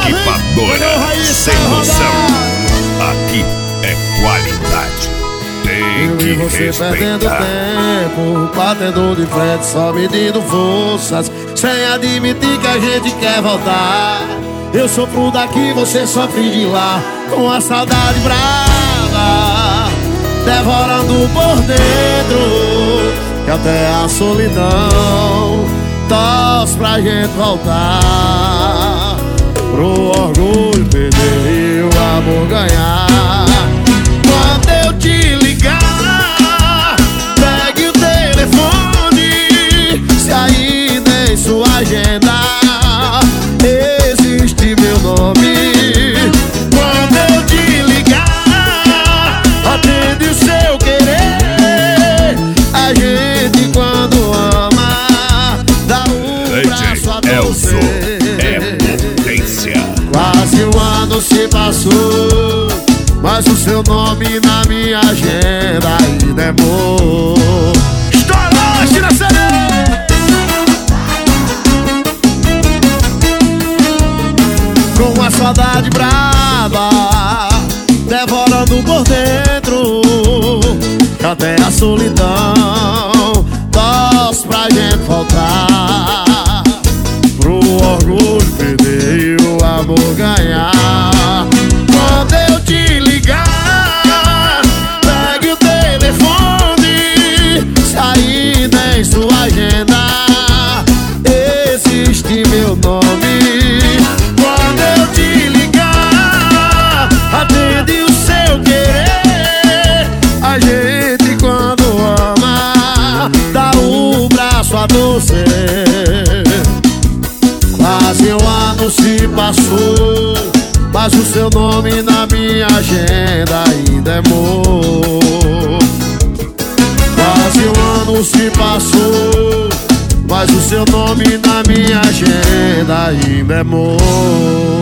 Distripadora Sem Noção. Aqui é qualidade. Tem que você respeitar. perdendo tempo, batendo de frente, só medindo forças, sem admitir que a gente quer voltar. Eu sofro daqui, você sofre de lá, com a saudade brava, devorando por dentro, que até a solidão torce pra gente voltar. Pro orgulho perder e o amor ganhar. Quando eu te ligar, pegue o telefone, se ainda em sua agenda existe meu nome. Quando eu te ligar, atende o seu querer. A gente quando ama dá braço a torcer. Quase um ano se passou, mas o seu nome na minha agenda ainda é amor. Estoura, tira a sereia! Com a saudade brava, devorando por dentro, até a solidão torce pra gente voltar. Pro orgulho perder e o amor ganhar. Quando eu te ligar, pegue o telefone, se ainda em sua agenda existe meu nome. Quando eu te ligar, atende o seu querer. A gente quando ama dá o braço a torcer. Quase um ano se passou, mas o seu nome na minha agenda ainda é amor. Quase um ano se passou, mas o seu nome na minha agenda ainda é amor.